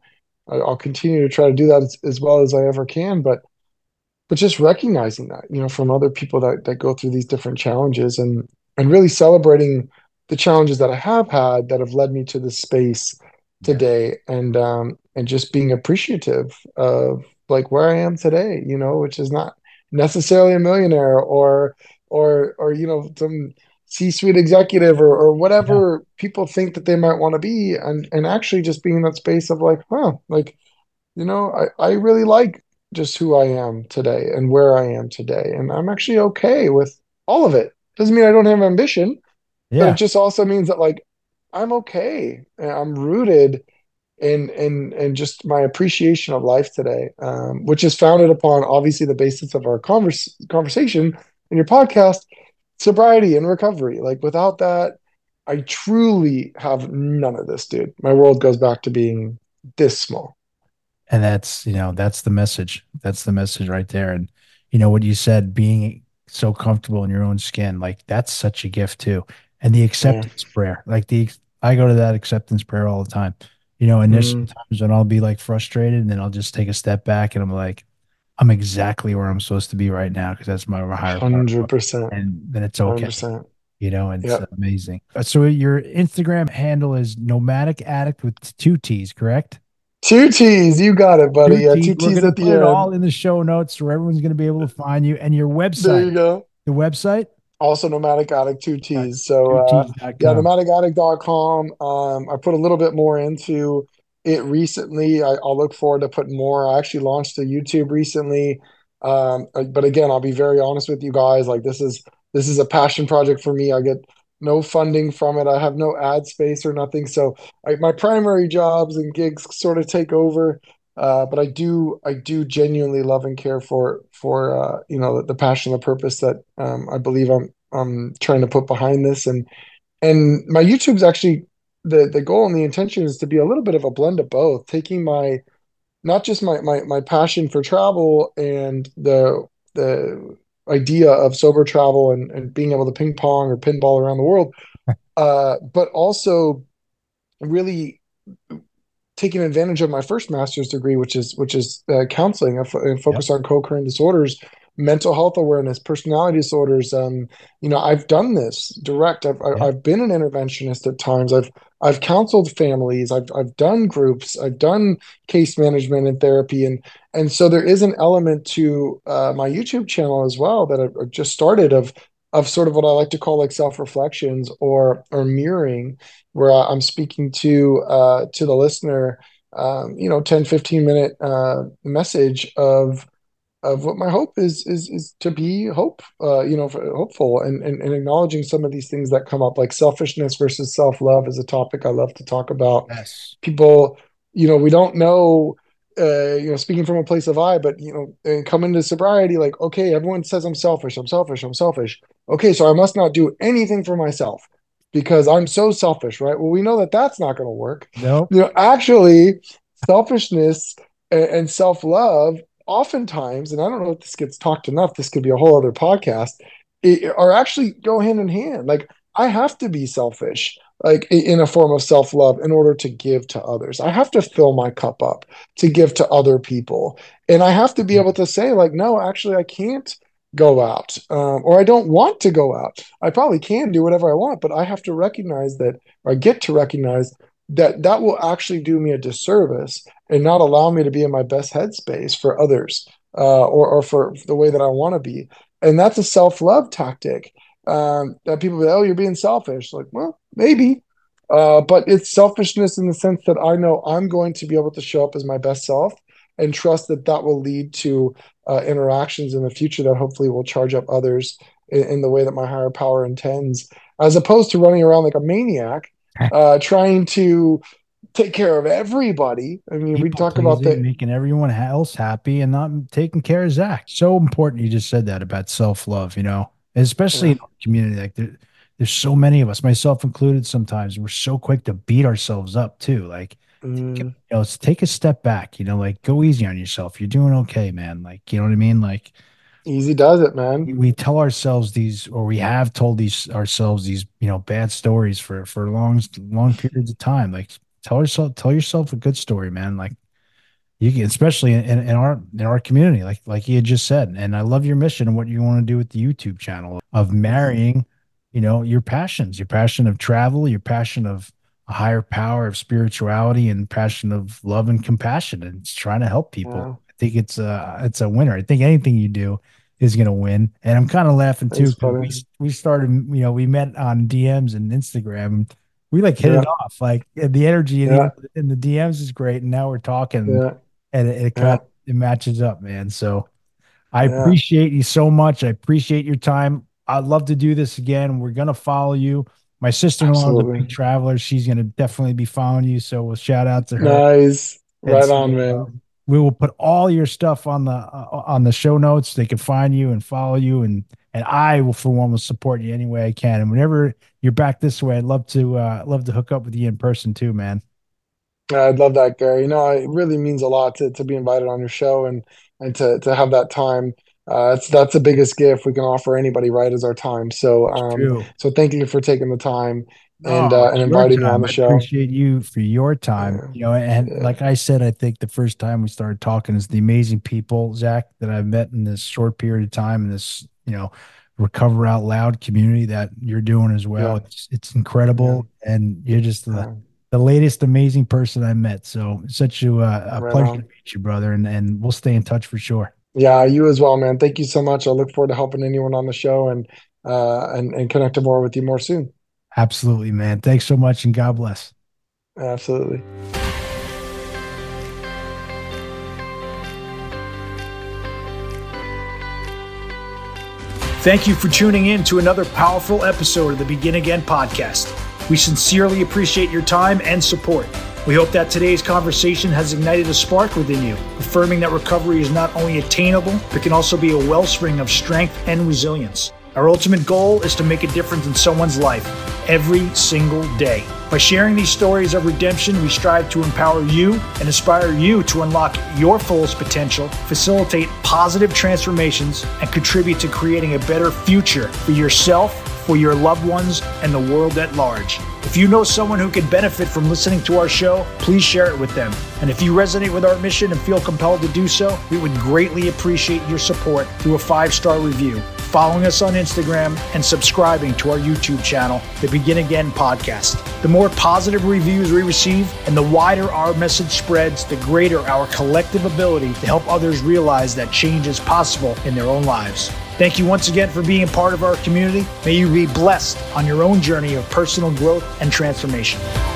I, I'll continue to try to do that as, as well as I ever can. But but just recognizing that, you know, from other people that that go through these different challenges, and and really celebrating the challenges that I have had that have led me to this space Yeah. today, and um and just being appreciative of like where I am today, you know, which is not necessarily a millionaire or or or you know some C-suite executive or or Yeah. whatever people think that they might want to be, and and actually just being in that space of like, huh, like you know, I, I really like just who I am today and where I am today. And I'm actually okay with all of it. Doesn't mean I don't have ambition, but it Yeah. just also means that like I'm okay. And I'm rooted in in in just my appreciation of life today, um, which is founded upon obviously the basis of our converse, conversation in your podcast, sobriety and recovery. Like without that, I truly have none of this, dude. My world goes back to being this small. And that's, you know, that's the message. That's the message right there. And, you know, what you said, being so comfortable in your own skin, like that's such a gift too. And the Yeah. acceptance prayer, like the, I go to that acceptance prayer all the time. You know, and there's Mm. sometimes when I'll be like frustrated and then I'll just take a step back and I'm like, I'm exactly where I'm supposed to be right now because that's my higher power. Hundred percent. And then it's Hundred okay, percent. you know, and it's Yep. amazing. Uh, So your Instagram handle is Nomadic Addict with two T's, correct? Two T's. You got it, buddy. Two Yeah, T. two We're T's going to at the put it end. all in the show notes so everyone's going to be able to find you and your There website. you go. The website, Also Nomadic Addict, two uh, T's. So uh two T's dot yeah, com. nomadic addict dot com. Um, I put a little bit more into it recently. I, I'll look forward to putting more. I actually launched a YouTube recently. Um, uh, but again, I'll be very honest with you guys. Like this is this is a passion project for me. I get no funding from it. I have no ad space or nothing. So I, my primary jobs and gigs sort of take over. Uh, but I do, I do genuinely love and care for, for uh, you know, the, the passion, the purpose that um, I believe I'm, I'm trying to put behind this, and and my YouTube's actually the the goal and the intention is to be a little bit of a blend of both, taking my not just my my my passion for travel and the the idea of sober travel and and being able to ping pong or pinball around the world, uh, but also really taking advantage of my first master's degree, which is which is uh, counseling. I, f- I Yep. focus on co-occurring disorders, mental health awareness, personality disorders. Um, you know, I've done this direct. I've I- Yep. I've been an interventionist at times. I've I've counseled families. I've I've done groups. I've done case management and therapy, and and so there is an element to uh, my YouTube channel as well that I've I've just started of of sort of what I like to call like self reflections or or mirroring, where I'm speaking to uh, to the listener, um, you know, ten fifteen minute uh, message of of what my hope is is is to be hope, uh, you know, for, hopeful, and, and and acknowledging some of these things that come up, like selfishness versus self love, is a topic I love to talk about. Yes. People, you know, we don't know. Uh, you know, speaking from a place of I, but you know, and come into sobriety, like, okay, everyone says I'm selfish, I'm selfish, I'm selfish. Okay, so I must not do anything for myself because I'm so selfish, right? Well, we know that that's not going to work. Nope. You know, actually, selfishness and, and self-love oftentimes, and I don't know if this gets talked enough, this could be a whole other podcast, it, are actually go hand in hand. Like I have to be selfish, like in a form of self-love in order to give to others. I have to fill my cup up to give to other people. And I have to be able to say, like, no, actually, I can't go out, um, or I don't want to go out. I probably can do whatever I want, but I have to recognize that, or I get to recognize that that will actually do me a disservice and not allow me to be in my best headspace for others, uh, or, or for the way that I want to be. And that's a self love tactic, um, that people say, oh, you're being selfish. Like, well, maybe. Uh, but it's selfishness in the sense that I know I'm going to be able to show up as my best self and trust that that will lead to uh, interactions in the future that hopefully will charge up others in, in the way that my higher power intends, as opposed to running around like a maniac, uh, trying to take care of everybody. I mean, we People talk about pleasing, the making everyone else happy and not taking care of Zach. So important. You just said that about self-love, you know, especially yeah. in our community. Like there, there's so many of us, myself included, sometimes we're so quick to beat ourselves up too. Like, take, a- Mm, you know, let's take a step back, you know, like go easy on yourself. You're doing okay, man. Like, you know what I mean? Like easy does it, man. we tell ourselves these, or we have told these ourselves these, you know, bad stories for for long, long periods of time. Like tell yourself, tell yourself a good story, man. Like You can, especially in, in our in our community, like like you had just said. And I love your mission and what you want to do with the YouTube channel of marrying, you know, your passions, your passion of travel, your passion of a higher power of spirituality, and passion of love and compassion, and it's trying to help people. Yeah. I think it's a it's a winner. I think anything you do is going to win. And I'm kind of laughing too, Thanks, 'cause buddy. we we started, you know, we met on D Ms and Instagram. We like hit it Yeah. off. Like the energy in, Yeah. the, in the D Ms is great, and now we're talking, Yeah. and it, it kind Yeah. of it matches up, man. So I Yeah. appreciate you so much. I appreciate your time. I'd love to do this again. We're gonna follow you. My sister-in-law is a big Absolutely. traveler. She's gonna definitely be following you. So we'll shout out to her. Nice. And Right so, on, man. um, we will put all your stuff on the uh, on the show notes. They can find you and follow you, and and I will, for one, will support you any way I can. And whenever you're back this way, I'd love to uh, love to hook up with you in person too, man. I'd love that, Gary. You know, it really means a lot to to be invited on your show and and to to have that time. Uh, it's that's the biggest gift we can offer anybody, right? Is our time. So, It's um, true. so thank you for taking the time and No, uh, and it's your inviting me on time. the I show. appreciate you for your time. Yeah, You know, and yeah, like I said, I think the first time we started talking is the amazing people, Zach, that I've met in this short period of time in this, you know, Recover Out Loud community that you're doing as well. yeah, It's it's yeah. incredible, and you're just the Uh, the latest amazing person I met. So it's such a, uh, a right pleasure to on. meet you, brother, and and we'll stay in touch for sure. Yeah, you as well, man. Thank you so much. I look forward to helping anyone on the show and uh and and connecting more with you more soon. Absolutely, man. Thanks so much, and God bless. Absolutely. Thank you for tuning in to another powerful episode of the Begin Again podcast. We sincerely appreciate your time and support. We hope that today's conversation has ignited a spark within you, affirming that recovery is not only attainable, but can also be a wellspring of strength and resilience. Our ultimate goal is to make a difference in someone's life every single day. By sharing these stories of redemption, we strive to empower you and inspire you to unlock your fullest potential, facilitate positive transformations, and contribute to creating a better future for yourself, for your loved ones, and the world at large. If you know someone who could benefit from listening to our show, please share it with them. And if you resonate with our mission and feel compelled to do so, we would greatly appreciate your support through a five-star review, following us on Instagram, and subscribing to our YouTube channel, The Begin Again Podcast. The more positive reviews we receive and the wider our message spreads, the greater our collective ability to help others realize that change is possible in their own lives. Thank you once again for being part of our community. May you be blessed on your own journey of personal growth and transformation.